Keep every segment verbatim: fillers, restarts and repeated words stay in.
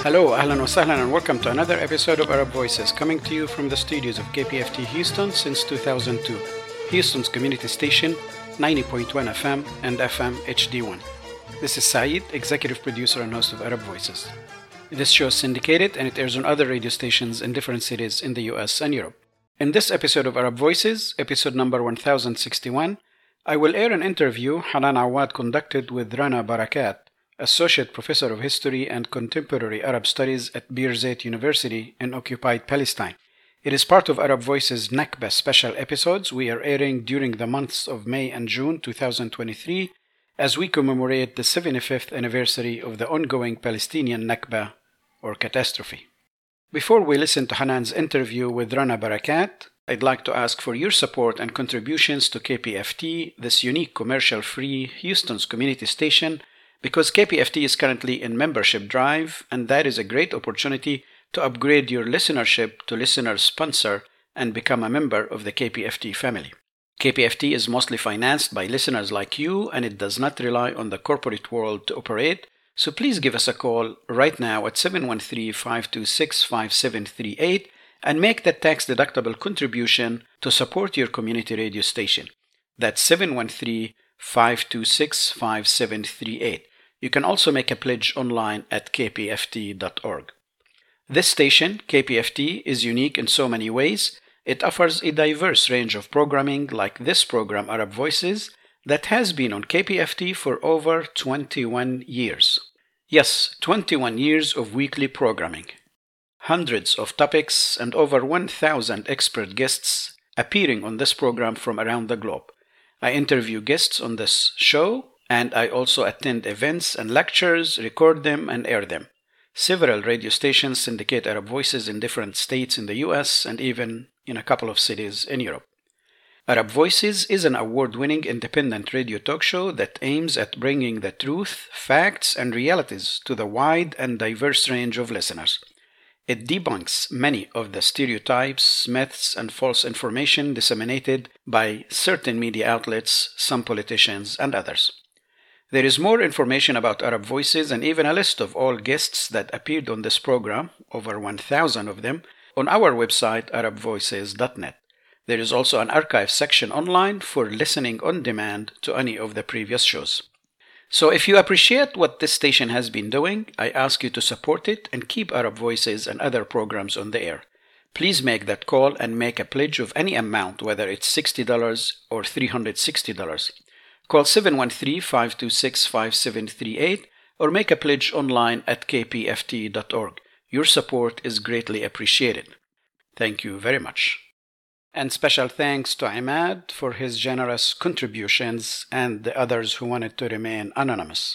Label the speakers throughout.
Speaker 1: Hello, ahlan wa sahlan, and welcome to another episode of Arab Voices, coming to you from the studios of K P F T Houston since two thousand two, Houston's community station, ninety point one F M and F M H D one. This is Saeed, executive producer and host of Arab Voices. This show is syndicated and it airs on other radio stations in different cities in the U S and Europe. In this episode of Arab Voices, episode number one thousand sixty-one, I will air an interview Hanan Awad conducted with Rana Barakat, Associate Professor of History and Contemporary Arab Studies at Birzeit University in occupied Palestine. It is part of Arab Voices Nakba special episodes we are airing during the months of May and June twenty twenty-three as we commemorate the seventy-fifth anniversary of the ongoing Palestinian Nakba or catastrophe. Before we listen to Hanan's interview with Rana Barakat, I'd like to ask for your support and contributions to K P F T, this unique commercial-free Houston's community station, because K P F T is currently in membership drive, and that is a great opportunity to upgrade your listenership to listener sponsor and become a member of the K P F T family. K P F T is mostly financed by listeners like you, and it does not rely on the corporate world to operate, so please give us a call right now at seven one three, five two six, five seven three eight and make that tax-deductible contribution to support your community radio station. That's seven one three, five two six, five seven three eight. You can also make a pledge online at k p f t dot org. This station, K P F T, is unique in so many ways. It offers a diverse range of programming like this program, Arab Voices, that has been on K P F T for over twenty-one years. Yes, twenty-one years of weekly programming. Hundreds of topics and over one thousand expert guests appearing on this program from around the globe. I interview guests on this show, and I also attend events and lectures, record them, and air them. Several radio stations syndicate Arab Voices in different states in the U S and even in a couple of cities in Europe. Arab Voices is an award-winning independent radio talk show that aims at bringing the truth, facts, and realities to the wide and diverse range of listeners. It debunks many of the stereotypes, myths, and false information disseminated by certain media outlets, some politicians, and others. There is more information about Arab Voices and even a list of all guests that appeared on this program, over one thousand of them, on our website arab voices dot net. There is also an archive section online for listening on demand to any of the previous shows. So if you appreciate what this station has been doing, I ask you to support it and keep Arab Voices and other programs on the air. Please make that call and make a pledge of any amount, whether it's sixty dollars or three hundred sixty dollars. Call seven one three, five two six, five seven three eight or make a pledge online at k p f t dot org. Your support is greatly appreciated. Thank you very much. And special thanks to Imad for his generous contributions and the others who wanted to remain anonymous.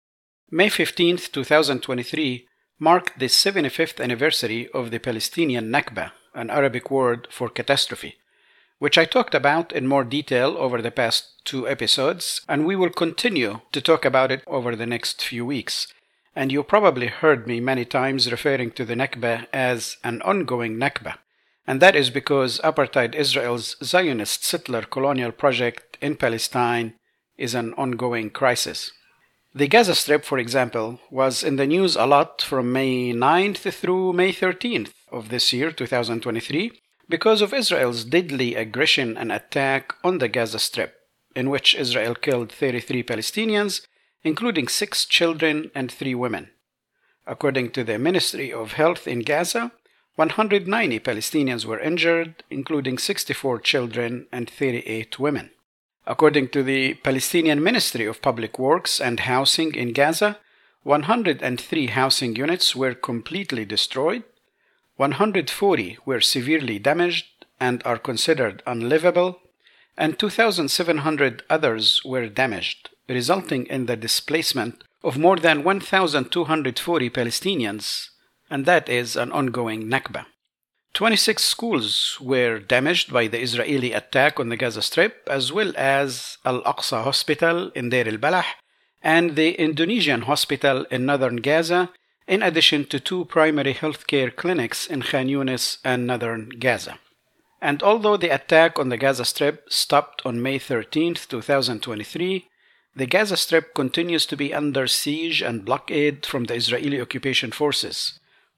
Speaker 1: May fifteenth, twenty twenty-three marked the seventy-fifth anniversary of the Palestinian Nakba, an Arabic word for catastrophe, which I talked about in more detail over the past two episodes, and we will continue to talk about it over the next few weeks. And you probably heard me many times referring to the Nakba as an ongoing Nakba. And that is because apartheid Israel's Zionist settler colonial project in Palestine is an ongoing crisis. The Gaza Strip, for example, was in the news a lot from May ninth through May thirteenth of this year, twenty twenty-three, because of Israel's deadly aggression and attack on the Gaza Strip, in which Israel killed thirty-three Palestinians, including six children and three women. According to the Ministry of Health in Gaza, one hundred ninety Palestinians were injured, including sixty-four children and thirty-eight women. According to the Palestinian Ministry of Public Works and Housing in Gaza, one hundred three housing units were completely destroyed, one hundred forty were severely damaged and are considered unlivable, and two thousand seven hundred others were damaged, resulting in the displacement of more than one thousand two hundred forty Palestinians, and that is an ongoing Nakba. twenty-six schools were damaged by the Israeli attack on the Gaza Strip, as well as Al-Aqsa Hospital in Deir al-Balah and the Indonesian Hospital in northern Gaza, in addition to two primary healthcare clinics in Khan Yunis and northern Gaza. And although the attack on the Gaza Strip stopped on May thirteenth, twenty twenty-three, the Gaza Strip continues to be under siege and blockade from the Israeli occupation forces,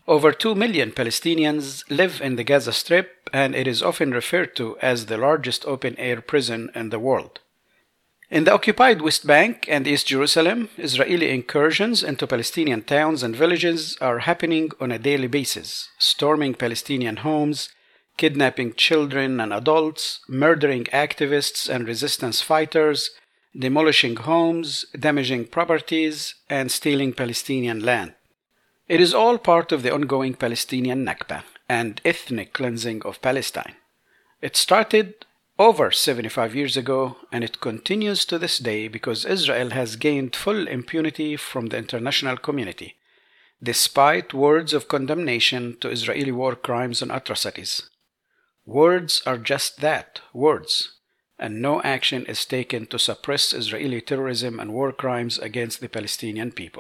Speaker 1: Over two million Palestinians live in the Gaza Strip, and it is often referred to as the largest open-air prison in the world. In the occupied West Bank and East Jerusalem, Israeli incursions into Palestinian towns and villages are happening on a daily basis, storming Palestinian homes, kidnapping children and adults, murdering activists and resistance fighters, demolishing homes, damaging properties, and stealing Palestinian land. It is all part of the ongoing Palestinian Nakba and ethnic cleansing of Palestine. It started over seventy-five years ago, and it continues to this day because Israel has gained full impunity from the international community, despite words of condemnation to Israeli war crimes and atrocities. Words are just that, words, and no action is taken to suppress Israeli terrorism and war crimes against the Palestinian people.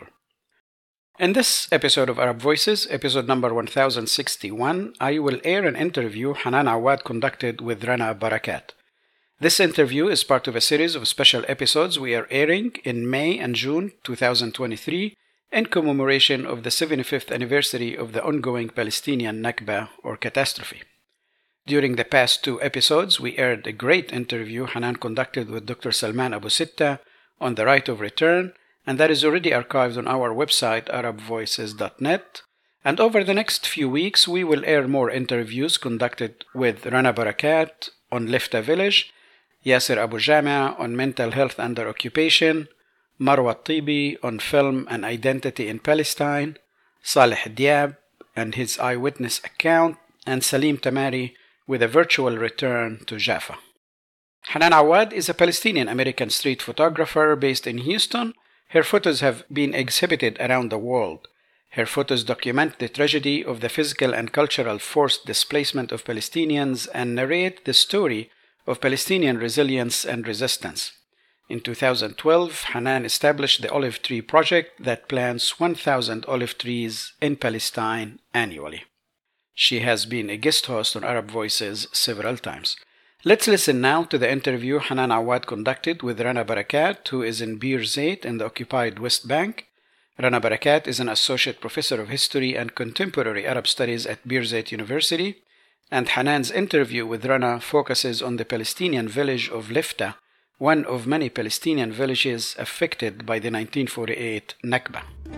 Speaker 1: In this episode of Arab Voices, episode number one thousand sixty-one, I will air an interview Hanan Awad conducted with Rana Barakat. This interview is part of a series of special episodes we are airing in May and June twenty twenty-three in commemoration of the seventy-fifth anniversary of the ongoing Palestinian Nakba or catastrophe. During the past two episodes, we aired a great interview Hanan conducted with Doctor Salman Abu Sitta on the right of return, and that is already archived on our website arab voices dot net. And over the next few weeks, we will air more interviews conducted with Rana Barakat on Lifta Village, Yasser Abu Jama on mental health under occupation, Marwa Tibi on film and identity in Palestine, Saleh Diab and his eyewitness account, and Salim Tamari with a virtual return to Jaffa. Hanan Awad is a Palestinian-American street photographer based in Houston. Her photos have been exhibited around the world. Her photos document the tragedy of the physical and cultural forced displacement of Palestinians and narrate the story of Palestinian resilience and resistance. In two thousand twelve, Hanan established the Olive Tree Project that plants one thousand olive trees in Palestine annually. She has been a guest host on Arab Voices several times. Let's listen now to the interview Hanan Awad conducted with Rana Barakat, who is in Bir Zayt in the occupied West Bank. Rana Barakat is an associate professor of history and contemporary Arab studies at Bir Zayt University, and Hanan's interview with Rana focuses on the Palestinian village of Lifta, one of many Palestinian villages affected by the nineteen forty-eight Nakba.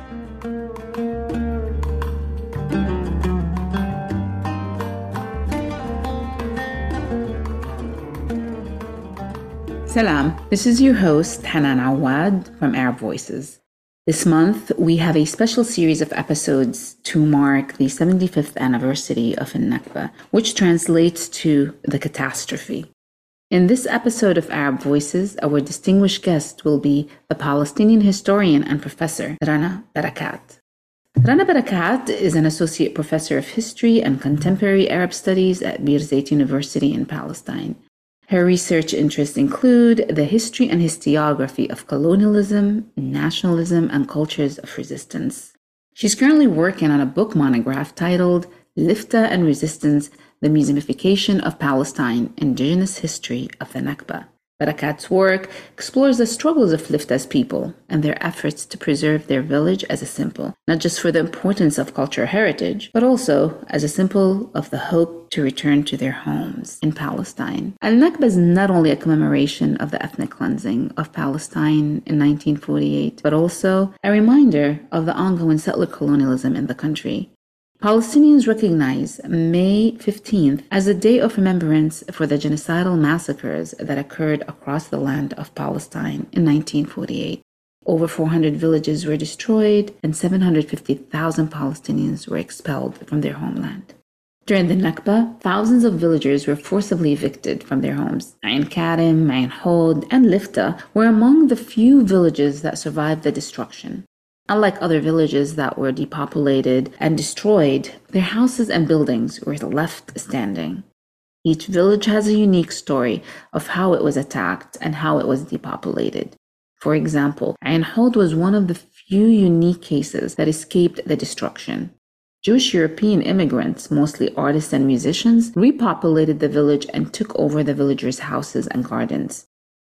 Speaker 2: Salam, this is your host Hanan Awad from Arab Voices. This month we have a special series of episodes to mark the seventy-fifth anniversary of Al-Nakba, which translates to the catastrophe. In this episode of Arab Voices, our distinguished guest will be the Palestinian historian and professor Rana Barakat. Rana Barakat is an associate professor of history and contemporary Arab studies at Bir Zayt University in Palestine. Her research interests include the history and historiography of colonialism, nationalism, and cultures of resistance. She's currently working on a book monograph titled Lifta and Resistance, the Museumification of Palestine, Indigenous History of the Nakba. Barakat's work explores the struggles of Lifta's people and their efforts to preserve their village as a symbol, not just for the importance of cultural heritage, but also as a symbol of the hope to return to their homes in Palestine. Al-Nakba is not only a commemoration of the ethnic cleansing of Palestine in nineteen forty-eight, but also a reminder of the ongoing settler colonialism in the country. Palestinians recognize May fifteenth as a day of remembrance for the genocidal massacres that occurred across the land of Palestine in nineteen forty-eight. Over four hundred villages were destroyed and seven hundred fifty thousand Palestinians were expelled from their homeland. During the Nakba, thousands of villagers were forcibly evicted from their homes. Ain Karim, Ain Hod, and Lifta were among the few villages that survived the destruction. Unlike other villages that were depopulated and destroyed, their houses and buildings were left standing. Each village has a unique story of how it was attacked and how it was depopulated. For example, Ain Hod was one of the few unique cases that escaped the destruction. Jewish European immigrants, mostly artists and musicians, repopulated the village and took over the villagers' houses and gardens.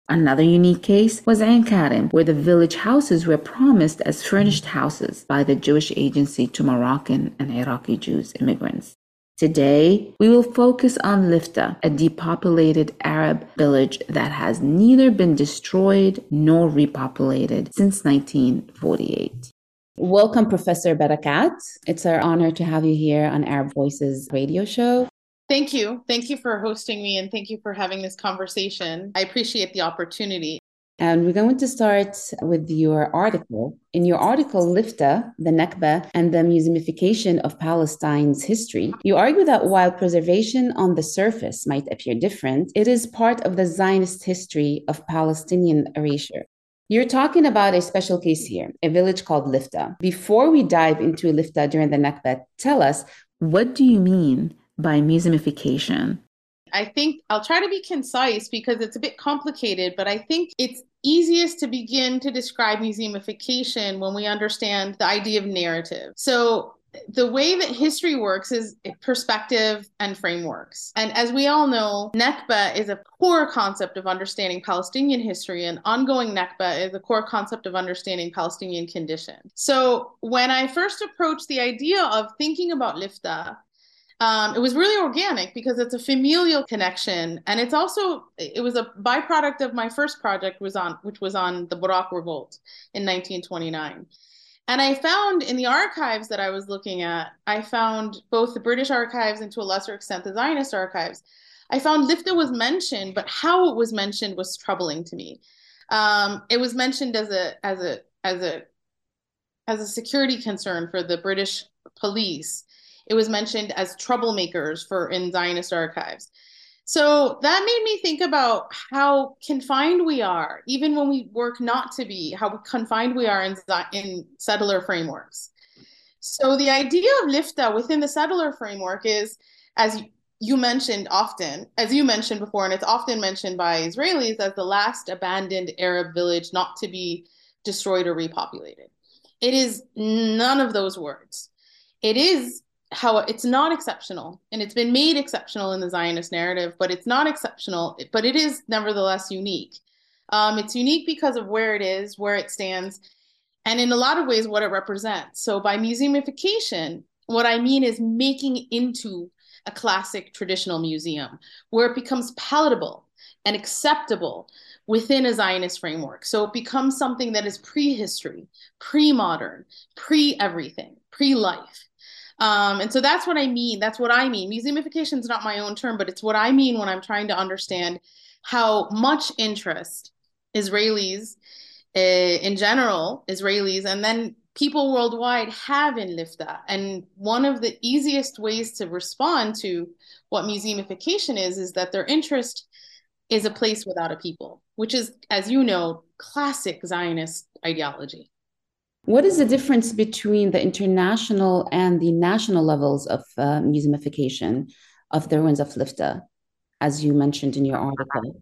Speaker 2: Another unique case was Ain Karim, where the village houses were promised as furnished houses by the Jewish Agency to Moroccan and Iraqi Jews immigrants. Today, we will focus on Lifta, a depopulated Arab village that has neither been destroyed nor repopulated since nineteen forty-eight. Welcome, Professor Barakat. It's our honor to have you here on Arab Voices radio show.
Speaker 3: Thank you. Thank you for hosting me, and thank you for having this conversation. I appreciate the opportunity.
Speaker 2: And we're going to start with your article. In your article, Lifta, the Nakba, and the Museumification of Palestine's History, you argue that while preservation on the surface might appear different, it is part of the Zionist history of Palestinian erasure. You're talking about a special case here, a village called Lifta. Before we dive into Lifta during the Nakba, tell us, what do you mean by museumification?
Speaker 3: I think I'll try to be concise because it's a bit complicated, but I think it's easiest to begin to describe museumification when we understand the idea of narrative. So the way that history works is perspective and frameworks. And as we all know, Nakba is a core concept of understanding Palestinian history, and ongoing Nakba is a core concept of understanding Palestinian condition. So when I first approached the idea of thinking about Lifta, Um, it was really organic because it's a familial connection. And it's also, it was a byproduct of my first project, was on, which was on the Barak Revolt in nineteen twenty-nine. And I found in the archives that I was looking at, I found both the British archives and to a lesser extent the Zionist archives. I found Lifta was mentioned, but how it was mentioned was troubling to me. Um, it was mentioned as a, as a, as a, as a security concern for the British police. It was mentioned as troublemakers for in Zionist archives. So that made me think about how confined we are, even when we work not to be, how confined we are in, in settler frameworks. So the idea of Lifta within the settler framework is, as you mentioned often, as you mentioned before, and it's often mentioned by Israelis as the last abandoned Arab village not to be destroyed or repopulated. It is none of those words. It is how it's not exceptional, and it's been made exceptional in the Zionist narrative, but it's not exceptional, but it is nevertheless unique. Um, it's unique because of where it is, where it stands, and in a lot of ways what it represents. So by museumification, what I mean is making it into a classic traditional museum where it becomes palatable and acceptable within a Zionist framework. So it becomes something that is pre-history, pre-modern, pre-everything, pre-life. Um, and so that's what I mean. That's what I mean. Museumification is not my own term, but it's what I mean when I'm trying to understand how much interest Israelis, uh, in general, Israelis, and then people worldwide have in Lifta. And one of the easiest ways to respond to what museumification is, is that their interest is a place without a people, which is, as you know, classic Zionist ideology.
Speaker 2: What is the difference between the international and the national levels of uh, museumification of the ruins of Lifta, as you mentioned in your article?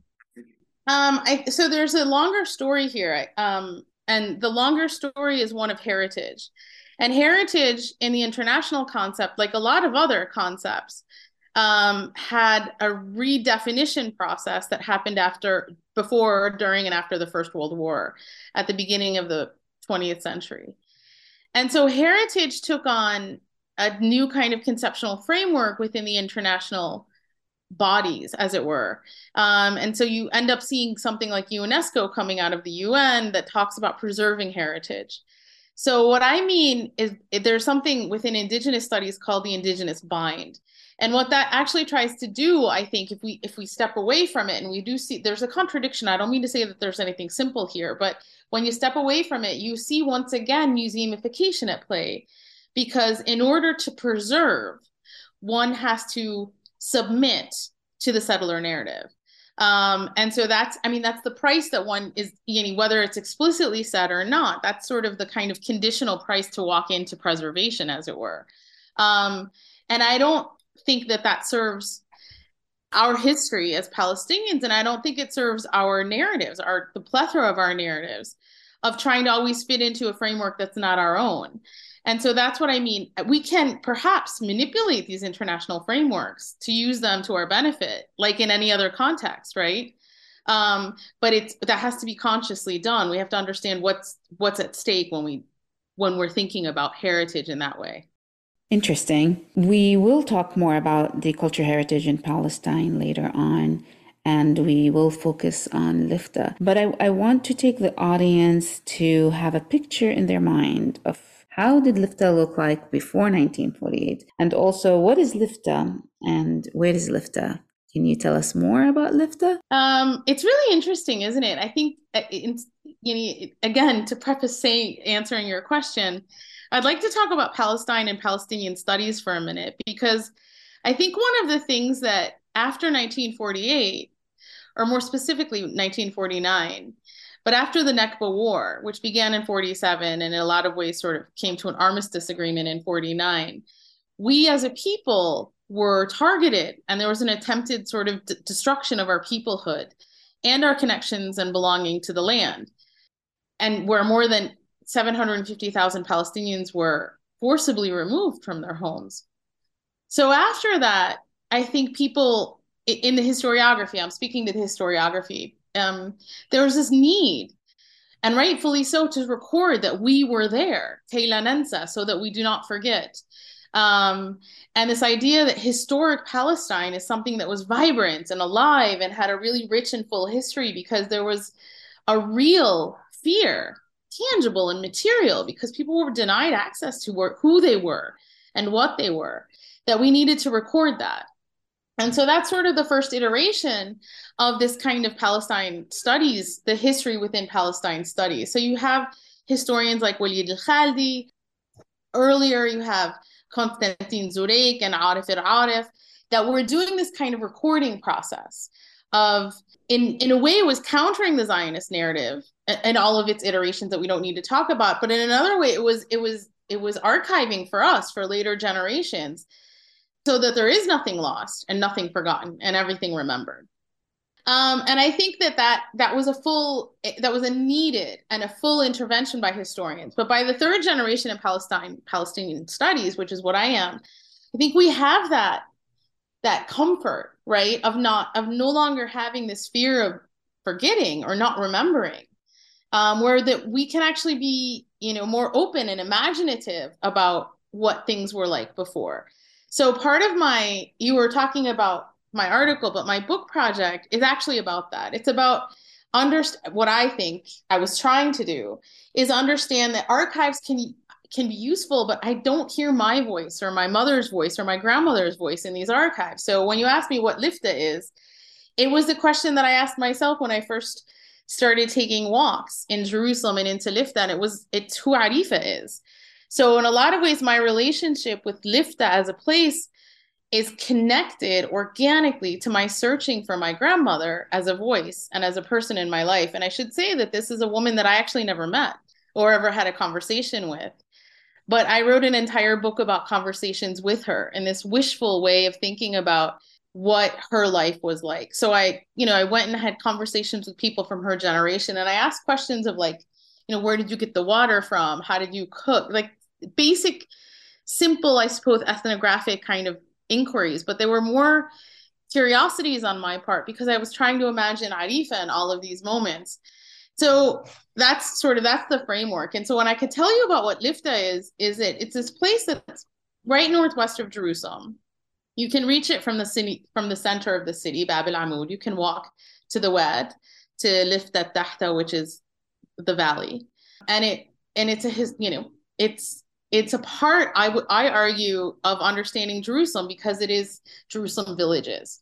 Speaker 3: Um, I, so there's a longer story here, um, and the longer story is one of heritage. And heritage in the international concept, like a lot of other concepts, um, had a redefinition process that happened after, before, during, and after the First World War, at the beginning of the twentieth century. And so heritage took on a new kind of conceptual framework within the international bodies, as it were. Um, and so you end up seeing something like UNESCO coming out of the U N that talks about preserving heritage. So what I mean is there's something within Indigenous studies called the Indigenous bind. And what that actually tries to do, I think, if we if we step away from it, and we do see there's a contradiction. I don't mean to say that there's anything simple here, but when you step away from it, you see once again museumification at play. Because in order to preserve, one has to submit to the settler narrative. Um, and so that's, I mean, that's the price that one is, you know, whether it's explicitly said or not, that's sort of the kind of conditional price to walk into preservation, as it were. Um, and I don't think that that serves our history as Palestinians, and I don't think it serves our narratives, our the plethora of our narratives, of trying to always fit into a framework that's not our own. And so that's what I mean. We can perhaps manipulate these international frameworks to use them to our benefit, like in any other context, right? Um, but it's that has to be consciously done. We have to understand what's what's at stake when we when we're thinking about heritage in that way.
Speaker 2: Interesting. We will talk more about the cultural heritage in Palestine later on, and we will focus on Lifta. But I, I want to take the audience to have a picture in their mind of how did Lifta look like before nineteen forty-eight? And also, what is Lifta and where is Lifta? Can you tell us more about Lifta?
Speaker 3: Um, it's really interesting, isn't it? I think, it's, you know, again, to preface saying, answering your question, I'd like to talk about Palestine and Palestinian studies for a minute, because I think one of the things that after nineteen forty-eight, or more specifically nineteen forty-nine, but after the Nakba War, which began in forty-seven and in a lot of ways sort of came to an armistice agreement in forty-nine, we as a people were targeted, and there was an attempted sort of d- destruction of our peoplehood and our connections and belonging to the land. And where more than seven hundred fifty thousand Palestinians were forcibly removed from their homes. So after that, I think people in the historiography, I'm speaking to the historiography, um, there was this need, and rightfully so, to record that we were there, Kay la nansa, so that we do not forget. Um, and this idea that historic Palestine is something that was vibrant and alive and had a really rich and full history, because there was a real fear, tangible and material, because people were denied access to who they were and what they were, that we needed to record that. And so that's sort of the first iteration of this kind of Palestine studies, the history within Palestine studies. So you have historians like Walid al-Khaldi. Earlier, you have Konstantin Zureik and Arif al-Arif, that were doing this kind of recording process of, in, in a way, it was countering the Zionist narrative and, and all of its iterations that we don't need to talk about. But in another way, it was it was it was archiving for us, for later generations, so that there is nothing lost and nothing forgotten and everything remembered. Um, and I think that, that that was a full, that was a needed and a full intervention by historians. But by the third generation in Palestine, Palestinian studies, which is what I am, I think we have that, that comfort, right, of not, of no longer having this fear of forgetting or not remembering, um, where that we can actually be, you know, more open and imaginative about what things were like before. So part of my, you were talking about my article, but my book project is actually about that. It's about underst- what I think I was trying to do is understand that archives can can be useful, but I don't hear my voice or my mother's voice or my grandmother's voice in these archives. So when you ask me what Lifta is, it was the question that I asked myself when I first started taking walks in Jerusalem and into Lifta, and it was, it's who Arifa is. So in a lot of ways, my relationship with Lifta as a place is connected organically to my searching for my grandmother as a voice and as a person in my life. And I should say that this is a woman that I actually never met or ever had a conversation with. But I wrote an entire book about conversations with her and this wishful way of thinking about what her life was like. So I, you know, I went and had conversations with people from her generation, and I asked questions of like, you know, where did you get the water from? How did you cook? Like basic, simple, I suppose, ethnographic kind of inquiries, but there were more curiosities on my part because I was trying to imagine Arifa in all of these moments. So that's sort of, that's the framework. And so when I could tell you about what Lifta is, is it, it's this place that's right northwest of Jerusalem. You can reach it from the city, from the center of the city, Bab al-Amud. You can walk to the Wad, to Lifta Tahta, which is the valley. And it, and it's a, his, you know, it's, it's a part, I would, I argue, of understanding Jerusalem because it is Jerusalem villages.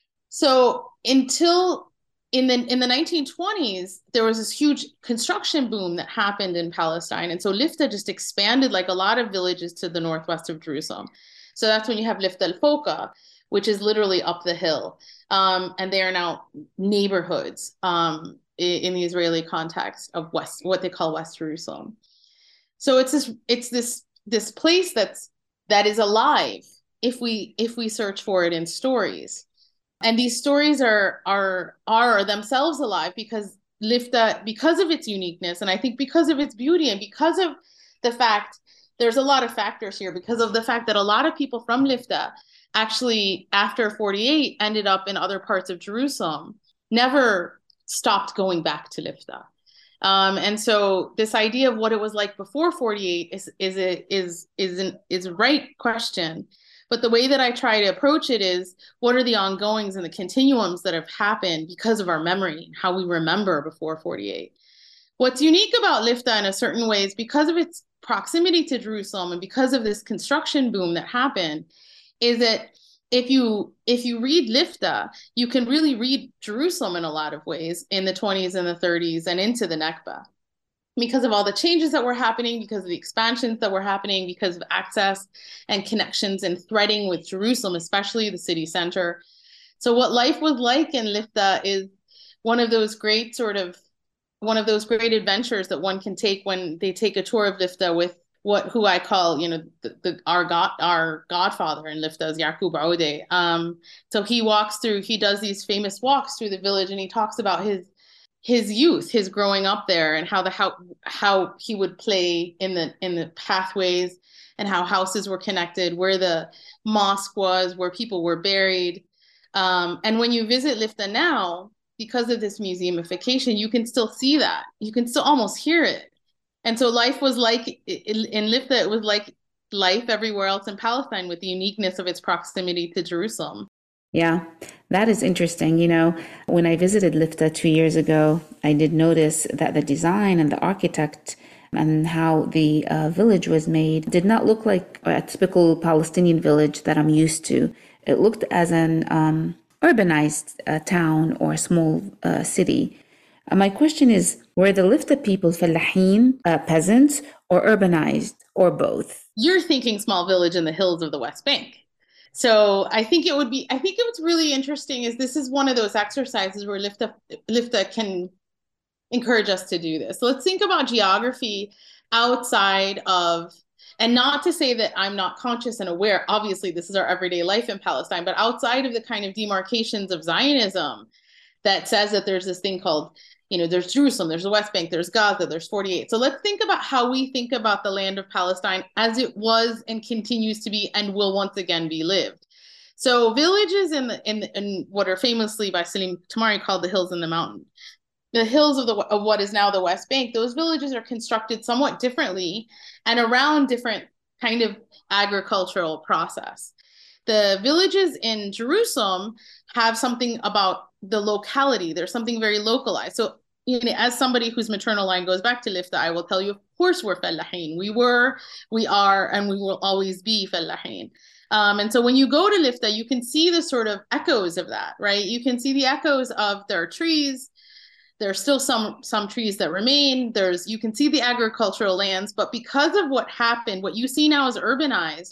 Speaker 3: So until in the in the nineteen twenties, there was this huge construction boom that happened in Palestine. And so Lifta just expanded like a lot of villages to the northwest of Jerusalem. So that's when you have Lifta al-Foka, which is literally up the hill. Um, and they are now neighborhoods um, in, in the Israeli context of West, what they call West Jerusalem. So it's this it's this this place that's that is alive if we if we search for it in stories. And these stories are are are themselves alive because Lifta, because of its uniqueness, and I think because of its beauty, and because of the fact, there's a lot of factors here, because of the fact that a lot of people from Lifta actually, after forty-eight, ended up in other parts of Jerusalem, never stopped going back to Lifta. Um, and so this idea of what it was like before forty-eight is is a, is is an is a right question. But the way that I try to approach it is, what are the ongoings and the continuums that have happened because of our memory, how we remember before forty-eight? What's unique about Lifta in a certain way is because of its proximity to Jerusalem and because of this construction boom that happened, is that if you if you read Lifta, you can really read Jerusalem in a lot of ways in the twenties and the thirties and into the Nakba, because of all the changes that were happening, because of the expansions that were happening, because of access and connections and threading with Jerusalem, especially the city center. So what life was like in Lifta is one of those great sort of one of those great adventures that one can take when they take a tour of Lifta with what who I call, you know, the, the our god our godfather in Lifta is Yaqub Aoude. Um, so he walks through, he does these famous walks through the village, and he talks about his his youth, his growing up there, and how the how how he would play in the in the pathways, and how houses were connected, where the mosque was, where people were buried. Um, and when you visit Lifta now, because of this museumification, you can still see that. You can still almost hear it. And so life was like, in, in Lifta, it was like life everywhere else in Palestine, with the uniqueness of its proximity to Jerusalem.
Speaker 2: Yeah, that is interesting. You know, when I visited Lifta two years ago, I did notice that the design and the architect and how the uh, village was made did not look like a typical Palestinian village that I'm used to. It looked as an um, urbanized uh, town or a small uh, city. Uh, my question is, were the Lifta people fallahin, uh, peasants, or urbanized, or both?
Speaker 3: You're thinking small village in the hills of the West Bank. So I think it would be, I think what's really interesting is this is one of those exercises where Lifta, Lifta can encourage us to do this. So let's think about geography outside of, and not to say that I'm not conscious and aware, obviously this is our everyday life in Palestine, but outside of the kind of demarcations of Zionism that says that there's this thing called, you know, there's Jerusalem, there's the West Bank, there's Gaza, there's forty-eight. So let's think about how we think about the land of Palestine as it was and continues to be and will once again be lived. So villages in the in, in what are famously by Salim Tamari called the hills and the mountain, the hills of the of what is now the West Bank, those villages are constructed somewhat differently and around different kind of agricultural process. The villages in Jerusalem have something about the locality. There's something very localized. So, you know, as somebody whose maternal line goes back to Lifta, I will tell you, of course, we're fallahin. We were, we are, and we will always be fallahin. Um, and so when you go to Lifta, you can see the sort of echoes of that, right? You can see the echoes of their trees. There are still some some trees that remain. There's you can see the agricultural lands, but because of what happened, what you see now is urbanized,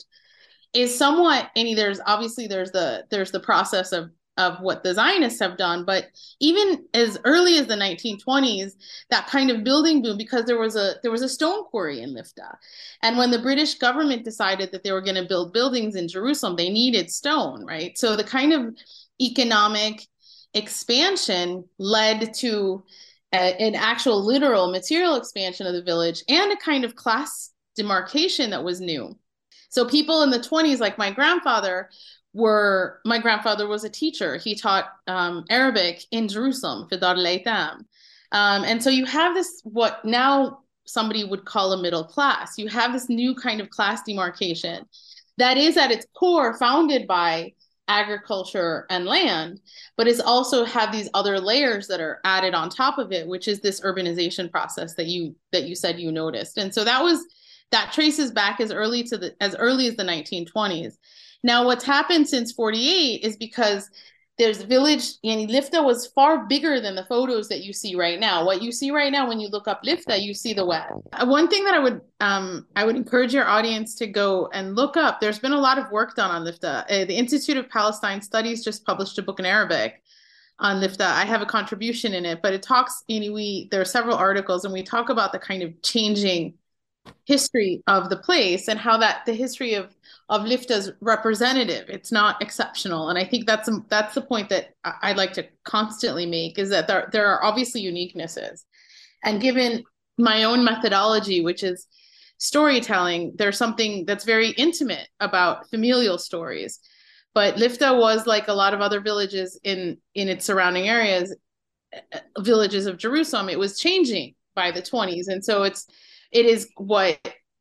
Speaker 3: is somewhat. And there's obviously there's the there's the process of of what the Zionists have done, but even as early as the nineteen twenties, that kind of building boom, because there was a there was a stone quarry in Lifta, and when the British government decided that they were going to build buildings in Jerusalem, they needed stone, right? So the kind of economic expansion led to a, an actual literal material expansion of the village and a kind of class demarcation that was new. So people in the twenties, like my grandfather, were, my grandfather was a teacher. He taught um, Arabic in Jerusalem, fi Dar al-Aytam. Um, and so you have this, what now somebody would call a middle class. You have this new kind of class demarcation that is at its core founded by agriculture and land, but is also have these other layers that are added on top of it, which is this urbanization process that you that you said you noticed. And so that was that traces back as early to the as early as the nineteen twenties. Now, what's happened since forty-eight is because there's village, and Lifta was far bigger than the photos that you see right now. What you see right now when you look up Lifta, you see the web. One thing that I would um, I would encourage your audience to go and look up, there's been a lot of work done on Lifta. Uh, the Institute of Palestine Studies just published a book in Arabic on Lifta. I have a contribution in it, but it talks, you know, we there are several articles, and we talk about the kind of changing history of the place and how that the history of of Lifta is representative. It's not exceptional. And I think that's that's the point that I like to constantly make, is that there, there are obviously uniquenesses. And given my own methodology, which is storytelling, there's something that's very intimate about familial stories. But Lifta was, like a lot of other villages in, in its surrounding areas, villages of Jerusalem. It was changing by the twenties. And so it's, it is what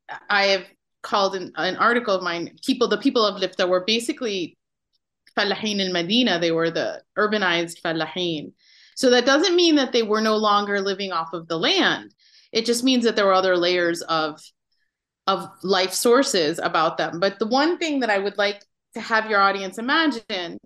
Speaker 3: I have called in an article of mine, people, the people of Lifta were basically Fallahin in Medina. They were the urbanized Fallahin. So that doesn't mean that they were no longer living off of the land. It just means that there were other layers of, of life sources about them. But the one thing that I would like to have your audience imagine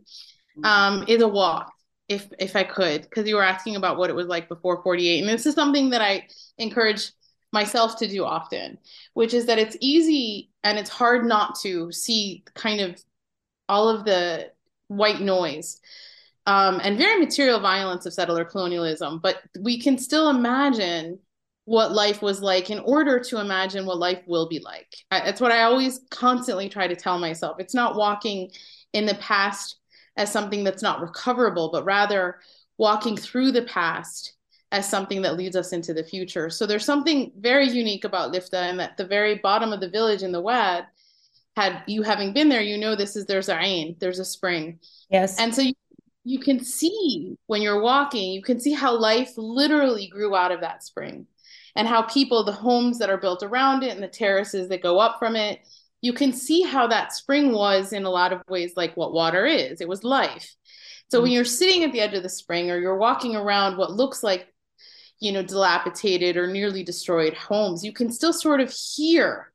Speaker 3: um, is a walk, if if I could, because you were asking about what it was like before forty-eight. And this is something that I encourage myself to do often, which is that it's easy and it's hard not to see kind of all of the white noise um, and very material violence of settler colonialism. But we can still imagine what life was like in order to imagine what life will be like. I, that's what I always constantly try to tell myself. It's not walking in the past as something that's not recoverable, but rather walking through the past as something that leads us into the future. So there's something very unique about Lifta, and at the very bottom of the village in the Wad, had you having been there, you know this is, there's a ain, there's a spring.
Speaker 2: Yes.
Speaker 3: And so you, you can see when you're walking, you can see how life literally grew out of that spring, and how people, the homes that are built around it and the terraces that go up from it, you can see how that spring was in a lot of ways like what water is. It was life. So mm-hmm. when you're sitting at the edge of the spring, or you're walking around what looks like, you know, dilapidated or nearly destroyed homes, you can still sort of hear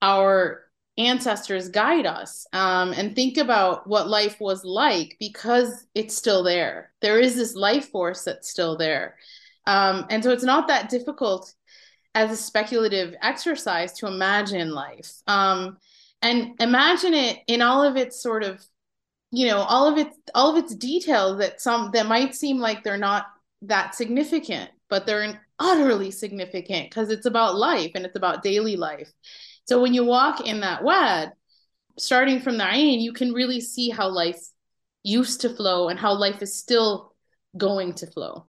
Speaker 3: our ancestors guide us um, and think about what life was like, because it's still there. There is this life force that's still there. Um, and so it's not that difficult as a speculative exercise to imagine life um, and imagine it in all of its sort of, you know, all of its, all of its details that some, that might seem like they're not that significant, but they're utterly significant because it's about life and it's about daily life. So when you walk in that Wad, starting from the Ain, you can really see how life used to flow and how life is still going to flow.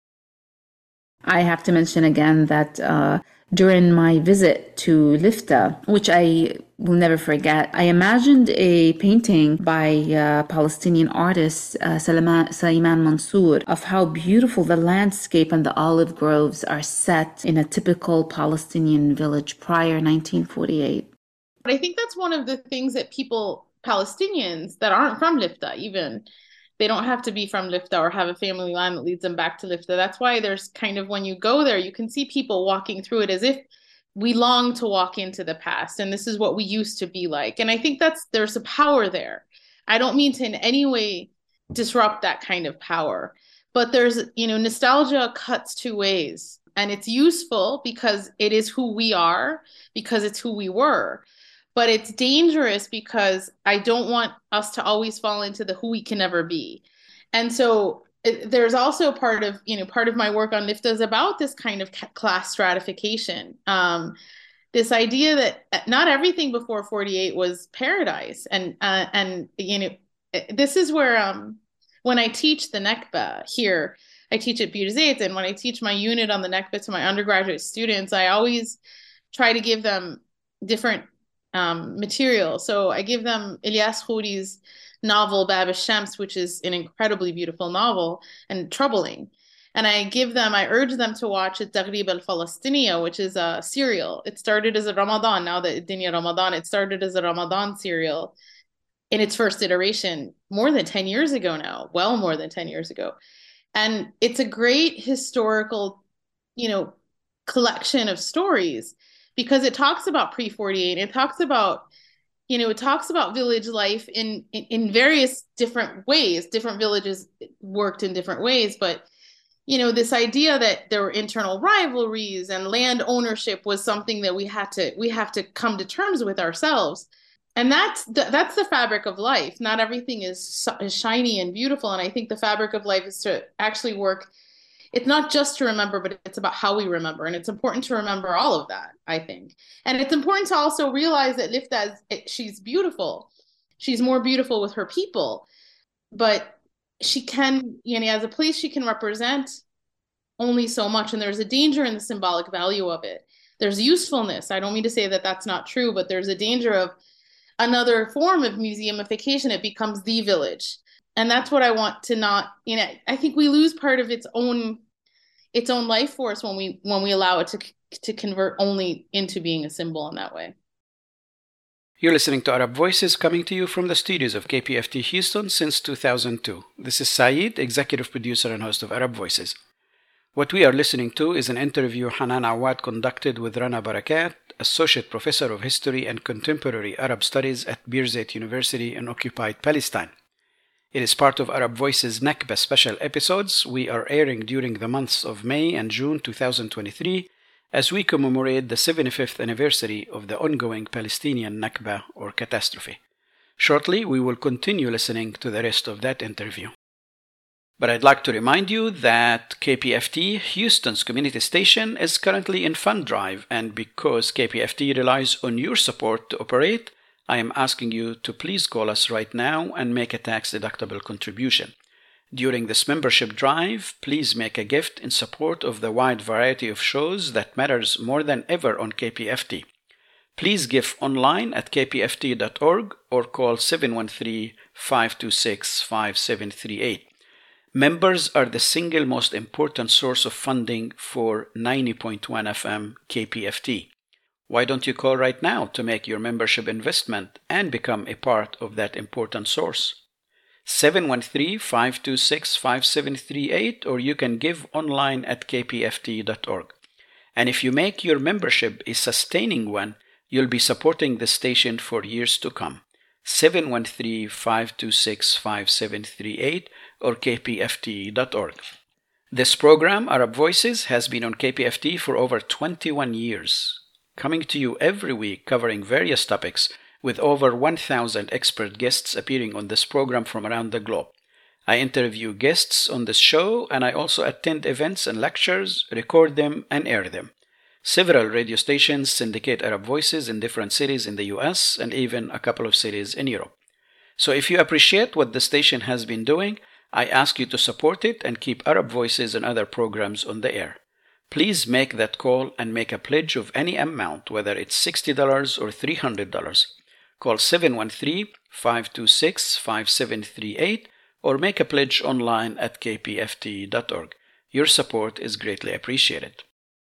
Speaker 2: I have to mention again that uh, during my visit to Lifta, which I will never forget, I imagined a painting by uh, Palestinian artist uh, Sulaiman Mansour of how beautiful the landscape and the olive groves are set in a typical Palestinian village prior nineteen forty-eight.
Speaker 3: But I think that's one of the things that people, Palestinians that aren't from Lifta even, they don't have to be from Lifta or have a family line that leads them back to Lifta. That's why there's kind of, when you go there, you can see people walking through it as if we long to walk into the past. And this is what we used to be like. And I think that's, there's a power there. I don't mean to in any way disrupt that kind of power, but there's, you know, nostalgia cuts two ways, and it's useful because it is who we are, because it's who we were. But it's dangerous because I don't want us to always fall into the who we can never be. And so it, there's also part of, you know, part of my work on Lifta is about this kind of class stratification. Um, this idea that not everything before forty-eight was paradise. And, uh, and you know, this is where um, when I teach the Nakba here, I teach at Birzeit, and when I teach my unit on the Nakba to my undergraduate students, I always try to give them different um, material. So I give them Ilyas Khouri's novel Bab al-Shams, which is an incredibly beautiful novel and troubling. And I give them, I urge them to watch Al-Taghrib al-Falastiniya, which is a serial. It started as a Ramadan, now that Dunya Ramadan, it started as a Ramadan serial in its first iteration more than ten years ago now, well more than ten years ago. And it's a great historical, you know, collection of stories, because it talks about pre forty-eight. It talks about, you know, it talks about village life in, in, in various different ways. Different villages worked in different ways. But, you know, this idea that there were internal rivalries and land ownership was something that we had to, we have to come to terms with ourselves. And that's the, that's the fabric of life. Not everything is, is shiny and beautiful. And I think the fabric of life is to actually work. It's not just to remember, but it's about how we remember. And it's important to remember all of that, I think. And it's important to also realize that Lifta, is, she's beautiful. She's more beautiful with her people. But she can, you know, as a place, she can represent only so much. And there's a danger in the symbolic value of it. There's usefulness. I don't mean to say that that's not true, but there's a danger of another form of museumification. It becomes the village. And that's what I want to not, you know, I think we lose part of its own its own life force when we when we allow it to to convert only into being a symbol in that way.
Speaker 1: You're listening to Arab Voices, coming to you from the studios of K P F T Houston since two thousand two. This is Saeed, executive producer and host of Arab Voices. What we are listening to is an interview Hanan Awad conducted with Rana Barakat, Associate Professor of History and Contemporary Arab Studies at Birzeit University in occupied Palestine. It is part of Arab Voices Nakba special episodes we are airing during the months of May and June two thousand twenty-three as we commemorate the seventy-fifth anniversary of the ongoing Palestinian Nakba or catastrophe. Shortly, we will continue listening to the rest of that interview. But I'd like to remind you that K P F T, Houston's community station, is currently in fund drive, and because K P F T relies on your support to operate, I am asking you to please call us right now and make a tax-deductible contribution. During this membership drive, please make a gift in support of the wide variety of shows that matters more than ever on K P F T. Please give online at k p f t dot org or call seven one three, five two six, five seven three eight. Members are the single most important source of funding for ninety point one F M K P F T. Why don't you call right now to make your membership investment and become a part of that important source? seven one three, five two six, five seven three eight, or you can give online at k p f t dot org. And if you make your membership a sustaining one, you'll be supporting the station for years to come. seven one three, five two six, five seven three eight or k p f t dot org. This program, Arab Voices, has been on K P F T for over twenty-one years, coming to you every week covering various topics with over one thousand expert guests appearing on this program from around the globe. I interview guests on this show, and I also attend events and lectures, record them, and air them. Several radio stations syndicate Arab Voices in different cities in the U S and even a couple of cities in Europe. So if you appreciate what the station has been doing, I ask you to support it and keep Arab Voices and other programs on the air. Please make that call and make a pledge of any amount, whether it's sixty dollars or three hundred dollars. Call seven one three, five two six, five seven three eight or make a pledge online at k p f t dot org. Your support is greatly appreciated.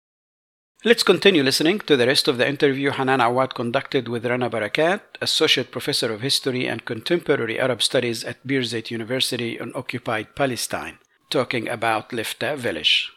Speaker 1: Let's continue listening to the rest of the interview Hanan Awad conducted with Rana Barakat, Associate Professor of History and Contemporary Arab Studies at Birzeit University in occupied Palestine, talking about Lifta village.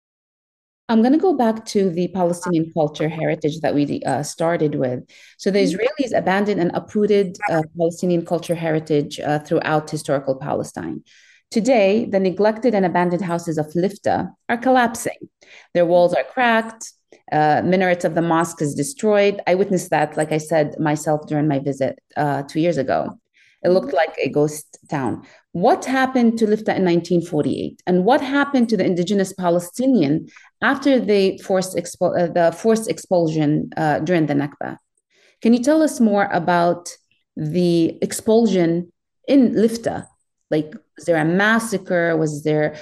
Speaker 2: I'm going to go back to the Palestinian culture heritage that we uh, started with. So the Israelis abandoned and uprooted uh, Palestinian culture heritage uh, throughout historical Palestine. Today, the neglected and abandoned houses of Lifta are collapsing. Their walls are cracked. Uh, minarets of the mosque is destroyed. I witnessed that, like I said, myself during my visit uh, two years ago. It looked like a ghost town. What happened to Lifta in nineteen forty-eight? And what happened to the indigenous Palestinian after the forced, expo- uh, the forced expulsion uh, during the Nakba? Can you tell us more about the expulsion in Lifta? Like, was there a massacre? Was there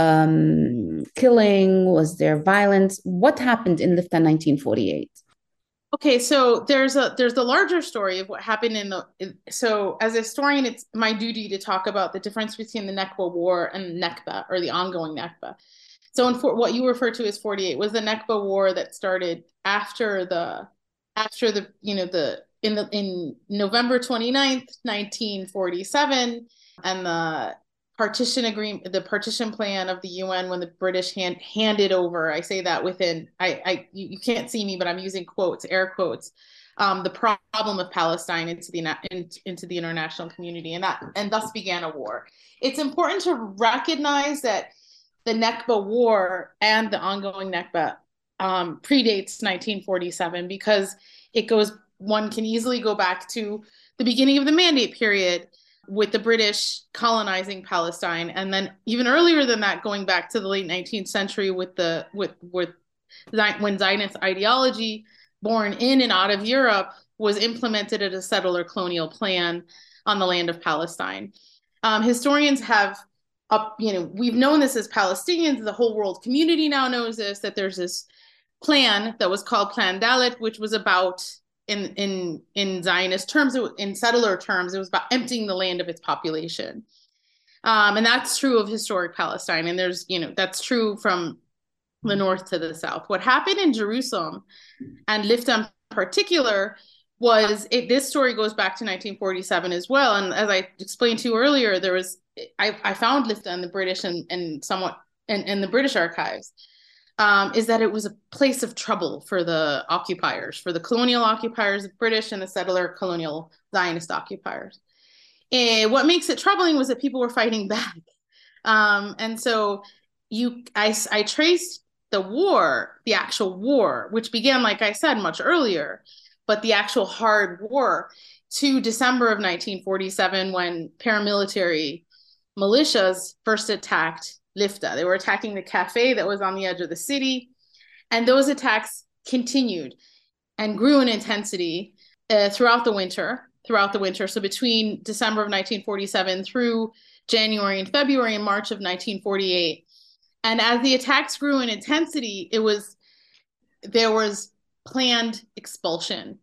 Speaker 2: um, killing? Was there violence? What happened in Lifta in nineteen forty-eight?
Speaker 3: Okay, so there's a there's the larger story of what happened in the. So as a historian, it's my duty to talk about the difference between the Nakba War and Nakba, or the ongoing Nakba. So in for, what you refer to as forty-eight was the Nakba War that started after the after the you know the in the in November twenty-ninth, nineteen forty-seven, and the partition agreement, the partition plan of the U N when the British hand, handed over, I say that within, I, I you, you can't see me, but I'm using quotes, air quotes, um, the problem of Palestine into the in, into the international community, and that and thus began a war. It's important to recognize that the Nakba War and the ongoing Nakba um, predates nineteen forty-seven because it goes, one can easily go back to the beginning of the Mandate period, with the British colonizing Palestine, and then even earlier than that, going back to the late nineteenth century with the with with when Zionist ideology, born in and out of Europe, was implemented as a settler colonial plan on the land of Palestine. Um, historians have, up, you know, we've known this as Palestinians. The whole world community now knows this, that there's this plan that was called Plan Dalet, which was about, in in in Zionist terms, in settler terms, it was about emptying the land of its population. Um, and that's true of historic Palestine. And there's, you know, that's true from the north to the south. What happened in Jerusalem and Lifta in particular was it, this story goes back to nineteen forty-seven as well. And as I explained to you earlier, there was I, I found Lifta in the British and, and somewhat in, in the British archives, um, is that it was a place of trouble for the occupiers, for the colonial occupiers, the British and the settler colonial Zionist occupiers. And what makes it troubling was that people were fighting back. Um, and so you, I, I traced the war, the actual war, which began, like I said, much earlier, but the actual hard war to December of nineteen forty-seven when paramilitary militias first attacked Lifta. They were attacking the cafe that was on the edge of the city. And those attacks continued and grew in intensity uh, throughout the winter, throughout the winter. So between December of nineteen forty-seven through January and February and March of nineteen forty-eight. And as the attacks grew in intensity, it was, there was planned expulsion.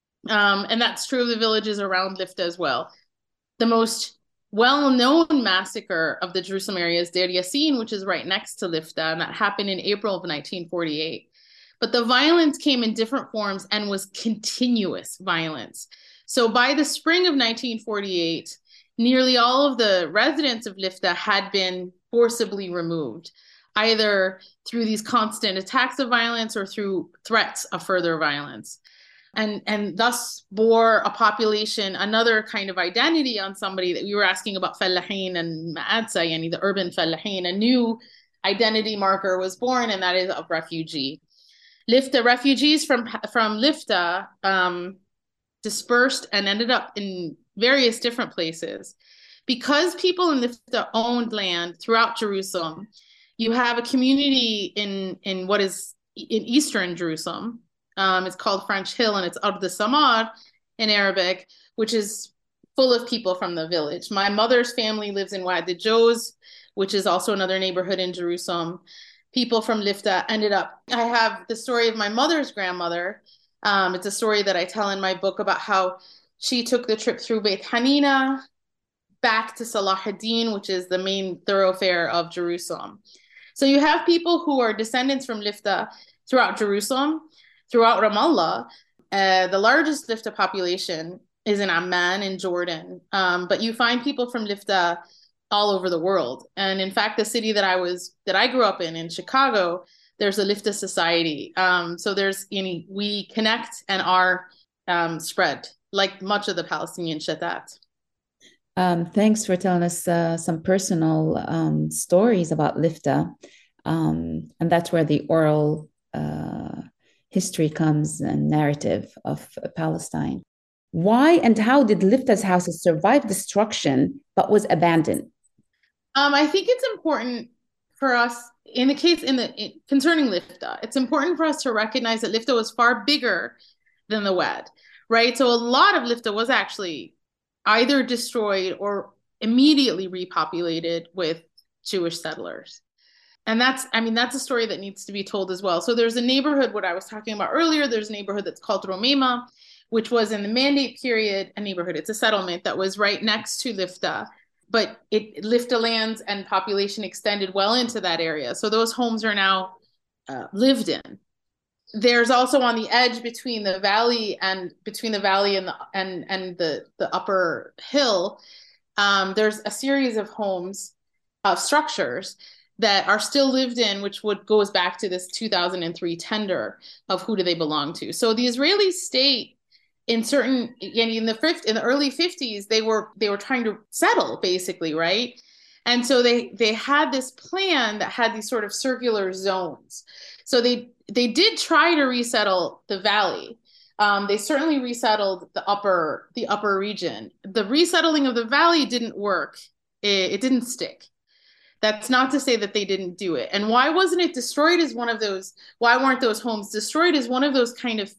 Speaker 3: Um, and that's true of the villages around Lifta as well. The most well-known massacre of the Jerusalem area is Deir Yassin, which is right next to Lifta, and that happened in April of nineteen forty-eight. But the violence came in different forms and was continuous violence. So by the spring of nineteen forty-eight, nearly all of the residents of Lifta had been forcibly removed, either through these constant attacks of violence or through threats of further violence. And, and thus bore a population, another kind of identity on somebody that we were asking about Fallahin and Ma'ad Sayani, the urban Fallahin. A new identity marker was born, and that is of refugee. Lifta, refugees from, from Lifta um, dispersed and ended up in various different places. Because people in Lifta owned land throughout Jerusalem, you have a community in, in what is in eastern Jerusalem. Um, it's called French Hill, and it's Ard Samar in Arabic, which is full of people from the village. My mother's family lives in Wadi Joz, which is also another neighborhood in Jerusalem. People from Lifta ended up, I have the story of my mother's grandmother. Um, it's a story that I tell in my book about how she took the trip through Beit Hanina back to Salah ad-Din, which is the main thoroughfare of Jerusalem. So you have people who are descendants from Lifta throughout Jerusalem, throughout Ramallah. Uh, the largest Lifta population is in Amman in Jordan, um, but you find people from Lifta all over the world. And in fact, the city that I was, that I grew up in, in Chicago, there's a Lifta society. Um, so there's, you know, we connect and are um, spread like much of the Palestinian Shatat.
Speaker 2: Um, thanks for telling us uh, some personal um, stories about Lifta. Um, and that's where the oral uh, history comes and narrative of uh, Palestine. Why and how did Lifta's houses survive destruction but was abandoned?
Speaker 3: Um, I think it's important for us, in the case, in the in, concerning Lifta, it's important for us to recognize that Lifta was far bigger than the Wad, right? So a lot of Lifta was actually either destroyed or immediately repopulated with Jewish settlers. And that's, I mean, that's a story that needs to be told as well. So there's a neighborhood, what I was talking about earlier, there's a neighborhood that's called Romema, which was in the Mandate period, a neighborhood, it's a settlement that was right next to Lifta, but it Lifta lands and population extended well into that area. So those homes are now uh, lived in. There's also on the edge between the valley and between the valley and the and and the the upper hill, um, there's a series of homes, of structures that are still lived in, which would goes back to this two thousand three tender of who do they belong to. So the Israeli state, in certain in the fifth in the early fifties, they were they were trying to settle basically, right? And so they they had this plan that had these sort of circular zones. So they they did try to resettle the valley. Um, they certainly resettled the upper the upper region. The resettling of the valley didn't work. It, it didn't stick. That's not to say that they didn't do it. And why wasn't it destroyed as one of those, why weren't those homes destroyed as one of those kind of,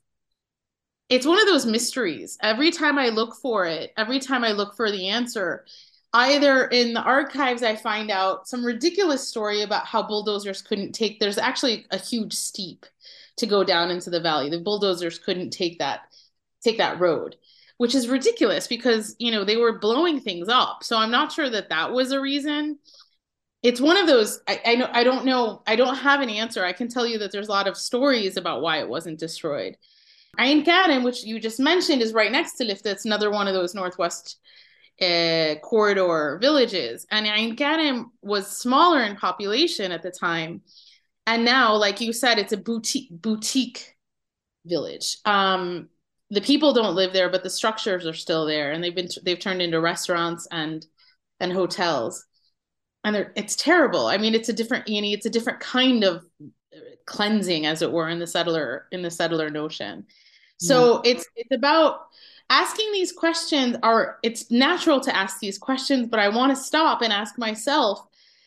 Speaker 3: it's one of those mysteries. Every time I look for it, every time I look for the answer, either in the archives, I find out some ridiculous story about how bulldozers couldn't take, there's actually a huge steep to go down into the valley. The bulldozers couldn't take that, take that road, which is ridiculous because, you know, they were blowing things up. So I'm not sure that that was a reason. it's one of those, I, I know, I don't know, I don't have an answer. I can tell you that there's a lot of stories about why it wasn't destroyed. Ain Karim, which you just mentioned, is right next to Lifta. It's another one of those Northwest uh, corridor villages. And Ain Karim was smaller in population at the time. And now, like you said, it's a boutique boutique village. Um, the people don't live there, but the structures are still there, and they've been they've turned into restaurants and and hotels. And they're, it's terrible. I mean, it's a different, you know, it's a different kind of cleansing, as it were, in the settler in the settler notion. So yeah. it's it's about asking these questions. Are it's natural to ask these questions, but I want to stop and ask myself,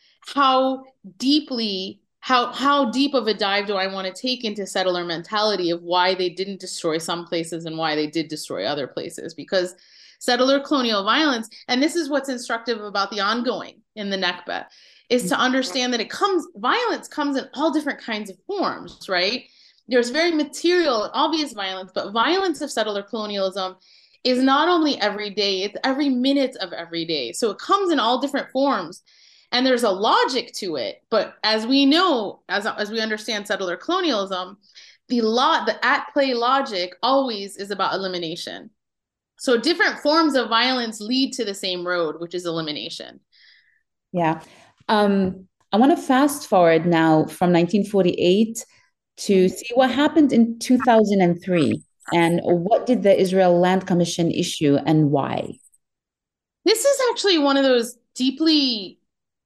Speaker 3: how deeply, how how deep of a dive do I want to take into settler mentality of why they didn't destroy some places and why they did destroy other places? Because settler colonial violence, and this is what's instructive about the ongoing in the Nakba, is to understand that it comes, violence comes in all different kinds of forms, right? There's very material, obvious violence, but violence of settler colonialism is not only every day, it's every minute of every day. So it comes in all different forms. And there's a logic to it. But as we know, as, as we understand settler colonialism, the law, the at play logic always is about elimination. So different forms of violence lead to the same road, which is elimination.
Speaker 2: Yeah. Um, I want to fast forward now from nineteen forty-eight to see what happened in two thousand three and what did the Israel Land Commission issue and why?
Speaker 3: This is actually one of those deeply,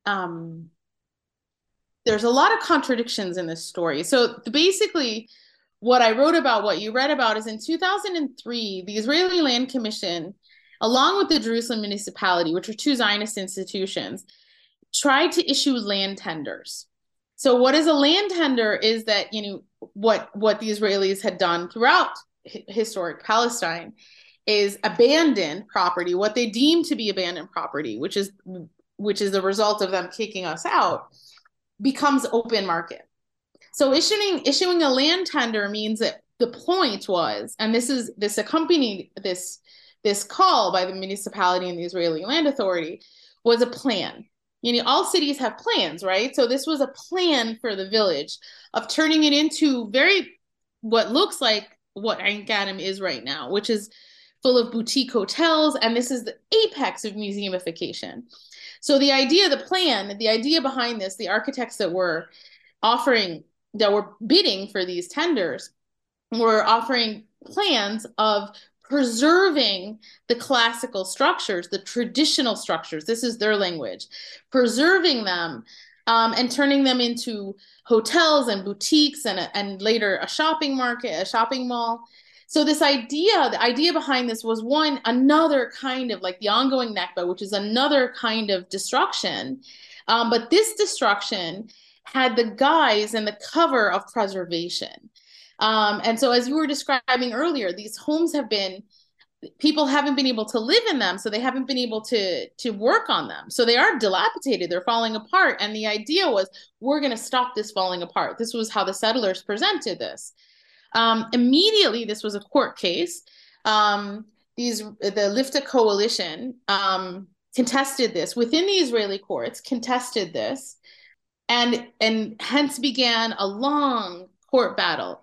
Speaker 3: um, there's a lot of contradictions in this story. So basically, what I wrote about, what you read about, is in two thousand three, the Israeli Land Commission, along with the Jerusalem Municipality, which are two Zionist institutions, tried to issue land tenders. So what is a land tender is that, you know, what, what the Israelis had done throughout h- historic Palestine is abandon property, what they deem to be abandoned property, which is, which is the result of them kicking us out, becomes open market. So issuing issuing a land tender means that the point was, and this is this accompanied this this call by the municipality and the Israeli Land Authority, was a plan. You know, all cities have plans, right? So this was a plan for the village of turning it into very what looks like what Ain Karim is right now, which is full of boutique hotels, and this is the apex of museumification. So the idea, the plan, the idea behind this, the architects that were offering that were bidding for these tenders were offering plans of preserving the classical structures, the traditional structures. This is their language, preserving them um, and turning them into hotels and boutiques and, and later a shopping market, a shopping mall. So this idea, the idea behind this was one, another kind of like the ongoing Nakba, which is another kind of destruction. Um, but this destruction had the guise and the cover of preservation. Um, and so as you were describing earlier, these homes have been, people haven't been able to live in them, so they haven't been able to, to work on them. So they are dilapidated, they're falling apart. And the idea was, we're going to stop this falling apart. This was how the settlers presented this. Um, immediately, this was a court case. Um, these, the Lifta coalition um, contested this within the Israeli courts, contested this. And, and hence began a long court battle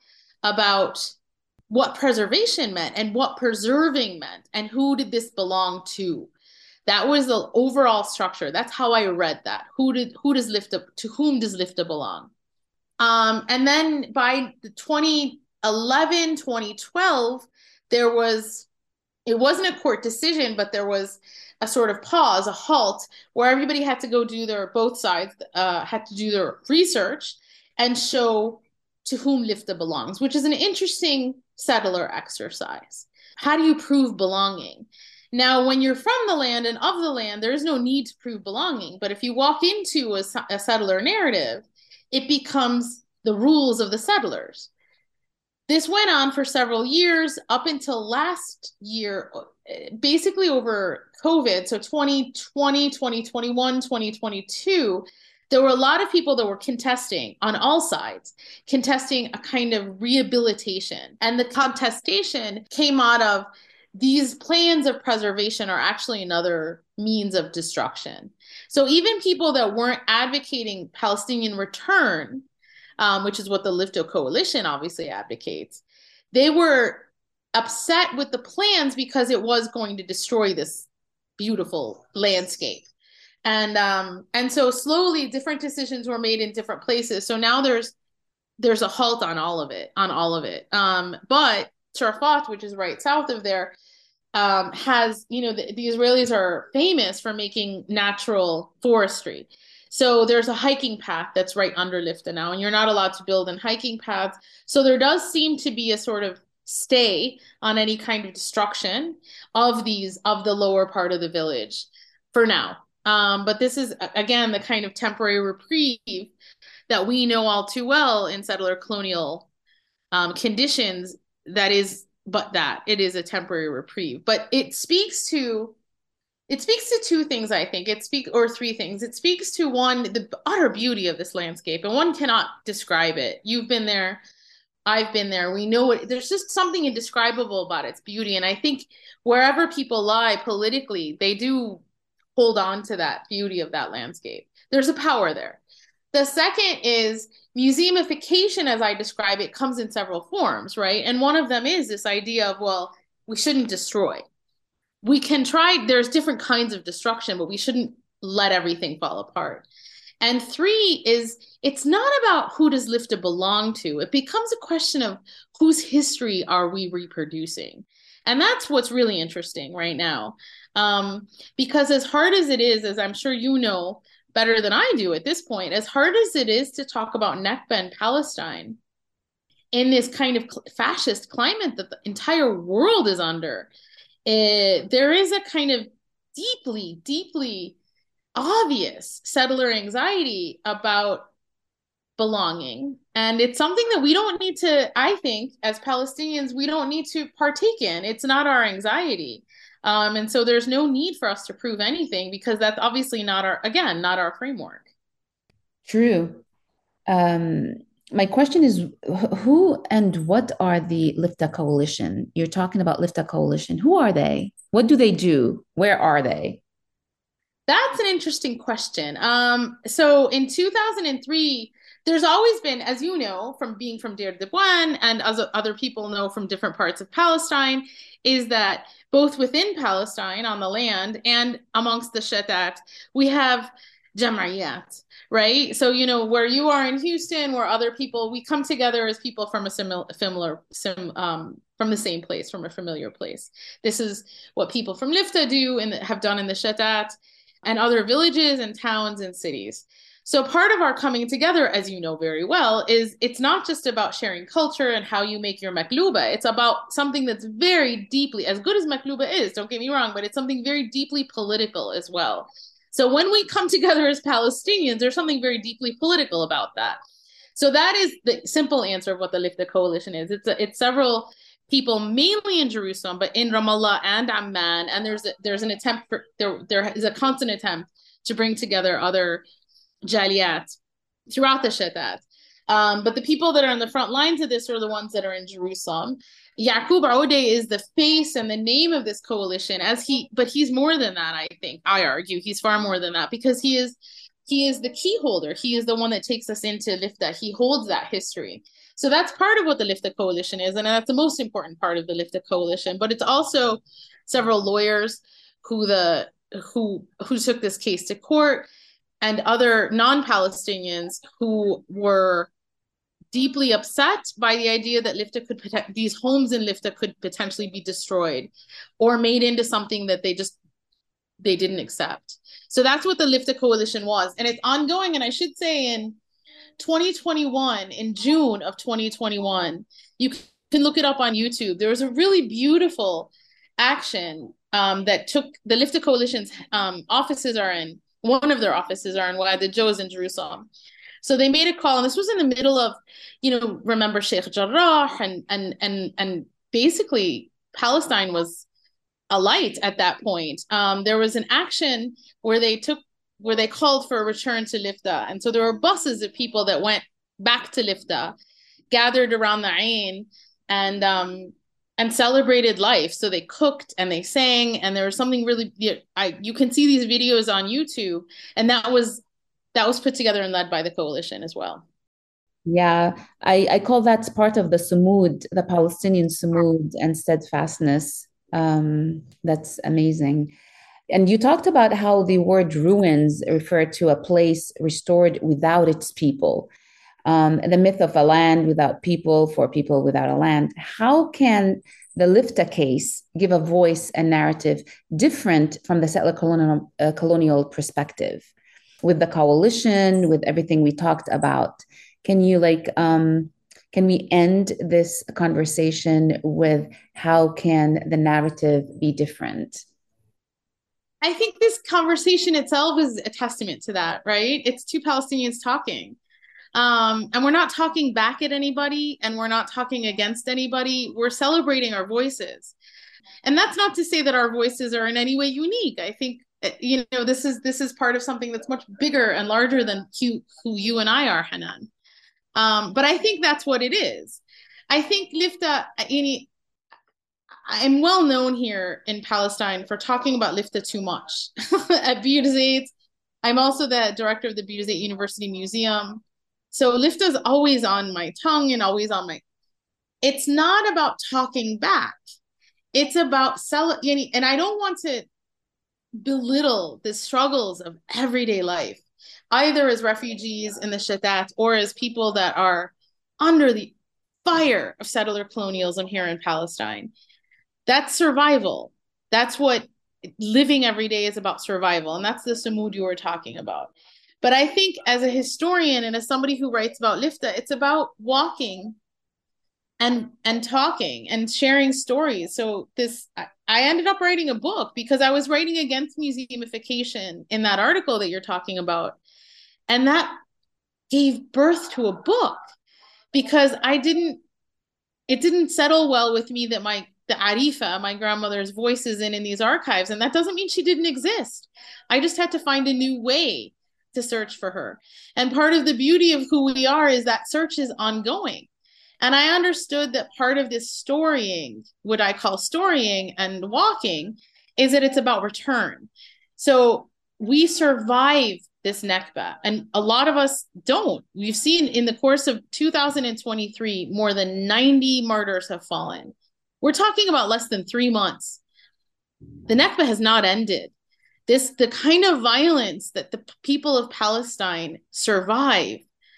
Speaker 3: about what preservation meant and what preserving meant and who did this belong to. That was the overall structure. That's how I read that. Who did who does Lifta, to whom does Lifta belong? Um, and then by the twenty eleven, twenty twelve, there was, it wasn't a court decision, but there was a sort of pause, a halt, where everybody had to go do their, both sides uh, had to do their research and show to whom Lifta belongs, which is an interesting settler exercise. How do you prove belonging? Now, when you're from the land and of the land, there is no need to prove belonging. But if you walk into a, a settler narrative, it becomes the rules of the settlers. This went on for several years up until last year, basically over COVID. So twenty twenty, twenty twenty-one, twenty twenty-two, there were a lot of people that were contesting on all sides, contesting a kind of rehabilitation. And the contestation came out of these plans of preservation are actually another means of destruction. So even people that weren't advocating Palestinian return, um, which is what the Lifta Coalition obviously advocates, they were upset with the plans because it was going to destroy this beautiful landscape. And um, and so slowly different decisions were made in different places. So now there's there's a halt on all of it, on all of it. Um, but Sharafat, which is right south of there, um, has, you know, the, the Israelis are famous for making natural forestry. So there's a hiking path that's right under Lifta now, and you're not allowed to build in hiking paths. So there does seem to be a sort of stay on any kind of destruction of these, of the lower part of the village for now. Um, but this is, again, the kind of temporary reprieve that we know all too well in settler colonial um, conditions. That is, but that it is a temporary reprieve. But it speaks to, it speaks to two things, I think. It speaks, or three things. It speaks to one, the utter beauty of this landscape, and one cannot describe it. You've been there. I've been there. We know it. There's just something indescribable about its beauty. And I think wherever people lie politically, they do hold on to that beauty of that landscape. There's a power there. The second is museumification, as I describe it, comes in several forms, right? And one of them is this idea of, well, we shouldn't destroy. We can try, there's different kinds of destruction, but we shouldn't let everything fall apart. And three is, it's not about who does Lifta belong to. It becomes a question of whose history are we reproducing? And that's what's really interesting right now. Um, because as hard as it is, as I'm sure you know better than I do at this point, as hard as it is to talk about Nakba and Palestine in this kind of fascist climate that the entire world is under, it, there is a kind of deeply, deeply obvious settler anxiety about belonging. And it's something that we don't need to, I think, as Palestinians, we don't need to partake in. It's not our anxiety. Um, and so there's no need for us to prove anything, because that's obviously not our, again, not our framework.
Speaker 2: True. Um, my question is, who and what are the Lifta Coalition? You're talking about Lifta Coalition. Who are they? What do they do? Where are they?
Speaker 3: That's an interesting question. Um, so in two thousand three, there's always been, as you know, from being from Deir Dibwan, and as other people know from different parts of Palestine, is that both within Palestine on the land and amongst the Shatat, we have Jam'iyat, right? So, you know, where you are in Houston, where other people, we come together as people from a similar, similar, sim, um, from the same place, from a familiar place. This is what people from Lifta do and have done in the Shatat and other villages and towns and cities. So part of our coming together, as you know very well, is it's not just about sharing culture and how you make your makluba. It's about something that's very deeply, as good as makluba is, don't get me wrong, but it's something very deeply political as well. So when we come together as Palestinians, there's something very deeply political about that. So that is the simple answer of what the Lifta Coalition is. It's a, it's several people, mainly in Jerusalem, but in Ramallah and Amman, and there's a, there's an attempt for there there is a constant attempt to bring together other Jaliyat throughout the Shatat. Um, but the people that are on the front lines of this are the ones that are in Jerusalem. Yaqub Aoudeh is the face and the name of this coalition, as he, but he's more than that, I think. I argue he's far more than that, because he is he is the key holder. He is the one that takes us into Lifta. He holds that history. So that's part of what the Lifta Coalition is, and that's the most important part of the Lifta Coalition. But it's also several lawyers who the who who took this case to court, and other non-Palestinians who were deeply upset by the idea that Lifta could these homes in Lifta could potentially be destroyed or made into something that they just they didn't accept. So that's what the Lifta Coalition was, and it's ongoing. And I should say, in twenty twenty-one, in June of twenty twenty-one, you can look it up on YouTube. There was a really beautiful action um, that took the Lifta Coalition's um, offices are in, one of their offices are in Wadi Joz in Jerusalem. So they made a call, and this was in the middle of, you know, remember Sheikh Jarrah, and and and and basically Palestine was alight at that point. Um, there was an action where they took where they called for a return to Lifta. And so there were buses of people that went back to Lifta, gathered around the Ain, and um, and celebrated life. So they cooked and they sang, and there was something really, I, you can see these videos on YouTube, and that was, that was put together and led by the coalition as well.
Speaker 2: Yeah, I, I call that part of the sumud, the Palestinian sumud and steadfastness. Um, that's amazing. And you talked about how the word ruins refer to a place restored without its people. Um, the myth of a land without people for people without a land. How can the Lifta case give a voice and narrative different from the settler colonial, uh, colonial perspective? With the coalition, with everything we talked about, can you like, um, can we end this conversation with how can the narrative be different?
Speaker 3: I think this conversation itself is a testament to that, right? It's two Palestinians talking. Um, and we're not talking back at anybody, and we're not talking against anybody. We're celebrating our voices. And that's not to say that our voices are in any way unique. I think, you know, this is this is part of something that's much bigger and larger than who, who you and I are, Hanan. Um, but I think that's what it is. I think Lifta, I'm well known here in Palestine for talking about Lifta too much. At Birzeit, I'm also the director of the Birzeit University Museum. So Lifta is always on my tongue and always on my, it's not about talking back. It's about sell, and I don't want to belittle the struggles of everyday life, either as refugees in the Shatat or as people that are under the fire of settler colonialism here in Palestine. That's survival. That's what living every day is about, survival. And that's the sumud you were talking about. But I think as a historian and as somebody who writes about Lifta, it's about walking and and talking and sharing stories. So this, I ended up writing a book because I was writing against museumification in that article that you're talking about. And that gave birth to a book because I didn't, it didn't settle well with me that my, the Arifa, my grandmother's voice is in, in these archives. And that doesn't mean she didn't exist. I just had to find a new way to search for her. And part of the beauty of who we are is that search is ongoing. And I understood that part of this storying, what I call storying and walking, is that it's about return. So we survive this Nakba, and a lot of us don't. We've seen in the course of two thousand twenty-three, more than ninety martyrs have fallen. We're talking about less than three months. The Nakba has not ended. This, the kind of violence that the people of Palestine survive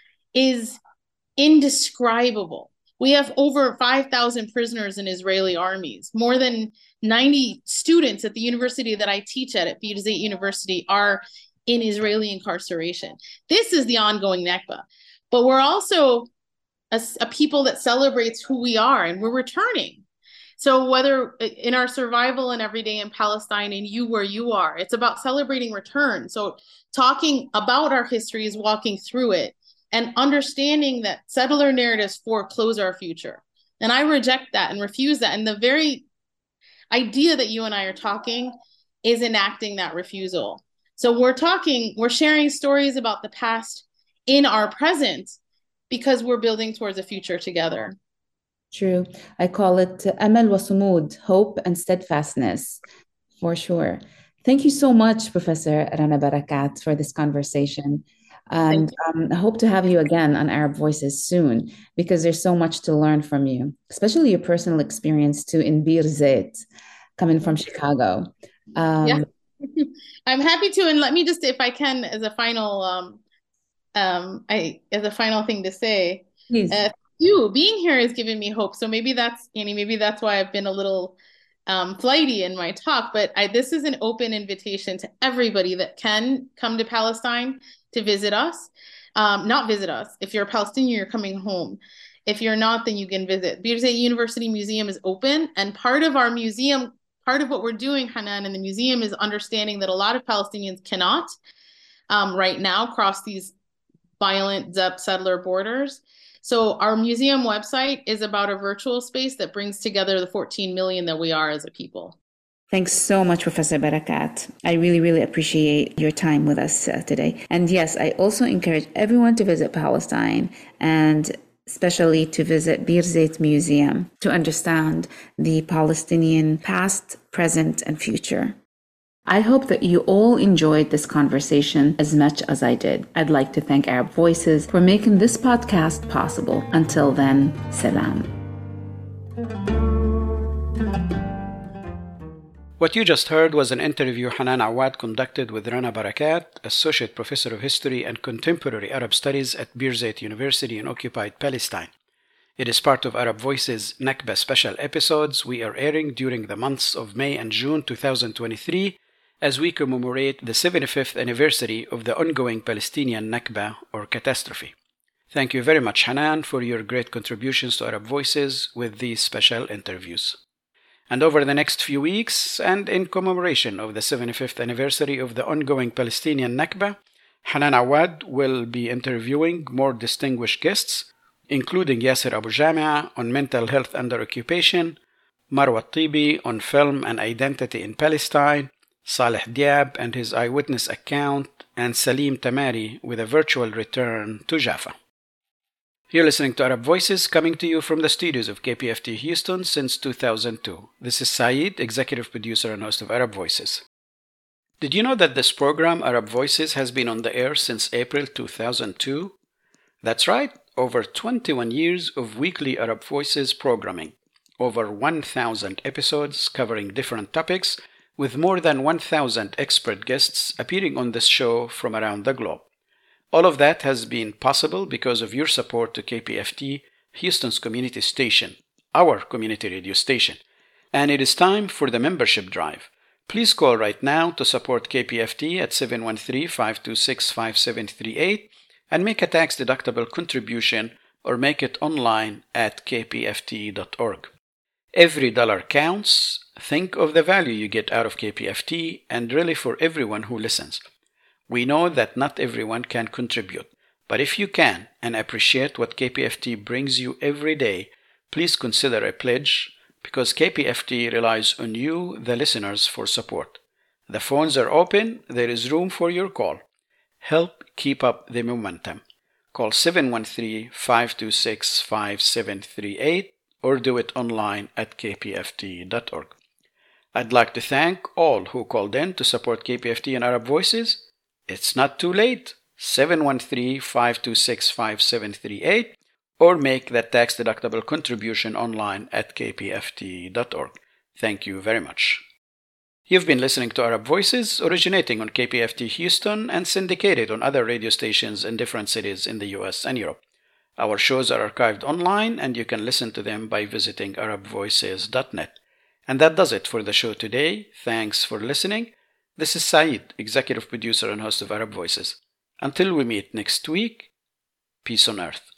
Speaker 3: is indescribable. We have over five thousand prisoners in Israeli armies. More than ninety students at the university that I teach at, at Birzeit University, are in Israeli incarceration. This is the ongoing Nakba. But we're also a, a people that celebrates who we are, and we're returning. So whether in our survival and every day in Palestine and you where you are, it's about celebrating return. So talking about our history is walking through it and understanding that settler narratives foreclose our future. And I reject that and refuse that. And the very idea that you and I are talking is enacting that refusal. So we're talking, we're sharing stories about the past in our present because we're building towards a future together.
Speaker 2: True. I call it amal wa sumud, hope and steadfastness, for sure. Thank you so much, Professor Rana Barakat, for this conversation. And um, I hope to have you again on Arab Voices soon, because there's so much to learn from you, especially your personal experience too in Birzeit, coming from Chicago. Um,
Speaker 3: yeah, I'm happy to. And let me just, if I can, as a final, um, um, I as a final thing to say,
Speaker 2: please.
Speaker 3: Uh, you being here has given me hope. So maybe that's, you know, maybe that's why I've been a little um, flighty in my talk. But I, this is an open invitation to everybody that can come to Palestine to visit us. Um, not visit us. If you're a Palestinian, you're coming home. If you're not, then you can visit. Birzeit University Museum is open. And part of our museum, part of what we're doing, Hanan, in the museum is understanding that a lot of Palestinians cannot um, right now cross these violent settler borders. So our museum website is about a virtual space that brings together the fourteen million that we are as a people.
Speaker 2: Thanks so much, Professor Barakat. I really, really appreciate your time with us uh, today. And yes, I also encourage everyone to visit Palestine and especially to visit Birzeit Museum to understand the Palestinian past, present, and future. I hope that you all enjoyed this conversation as much as I did. I'd like to thank Arab Voices for making this podcast possible. Until then, salam.
Speaker 1: What you just heard was an interview Hanan Awad conducted with Rana Barakat, Associate Professor of History and Contemporary Arab Studies at Birzeit University in occupied Palestine. It is part of Arab Voices Nakba special episodes we are airing during the months of May and June twenty twenty-three as we commemorate the seventy-fifth anniversary of the ongoing Palestinian Nakba or catastrophe. Thank you very much, Hanan, for your great contributions to Arab Voices with these special interviews. And over the next few weeks, and in commemoration of the seventy-fifth anniversary of the ongoing Palestinian Nakba, Hanan Awad will be interviewing more distinguished guests, including Yasser Abu Jamia on mental health under occupation, Marwa Tibi on film and identity in Palestine, Saleh Diab and his eyewitness account, and Salim Tamari with a virtual return to Jaffa. You're listening to Arab Voices, coming to you from the studios of K P F T Houston since two thousand two. This is Saeed, executive producer and host of Arab Voices. Did you know that this program, Arab Voices, has been on the air since April two thousand two? That's right, over twenty-one years of weekly Arab Voices programming, over one thousand episodes covering different topics, with more than one thousand expert guests appearing on this show from around the globe. All of that has been possible because of your support to K P F T, Houston's community station, our community radio station. And it is time for the membership drive. Please call right now to support K P F T at seven one three, five two six, five seven three eight and make a tax-deductible contribution or make it online at k p f t dot org. Every dollar counts. Think of the value you get out of K P F T, and really for everyone who listens. We know that not everyone can contribute, but if you can and appreciate what K P F T brings you every day, please consider a pledge, because K P F T relies on you, the listeners, for support. The phones are open. There is room for your call. Help keep up the momentum. Call seven one three, five two six, five seven three eight or do it online at k p f t dot org. I'd like to thank all who called in to support K P F T and Arab Voices. It's not too late. seven one three, five two six, five seven three eight or make that tax-deductible contribution online at k p f t dot org. Thank you very much. You've been listening to Arab Voices, originating on K P F T Houston and syndicated on other radio stations in different cities in the U S and Europe. Our shows are archived online, and you can listen to them by visiting arab voices dot net. And that does it for the show today. Thanks for listening. This is Saeed, executive producer and host of Arab Voices. Until we meet next week, peace on earth.